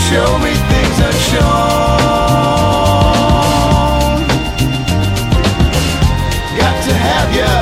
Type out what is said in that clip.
show me things unshown. Got to have ya.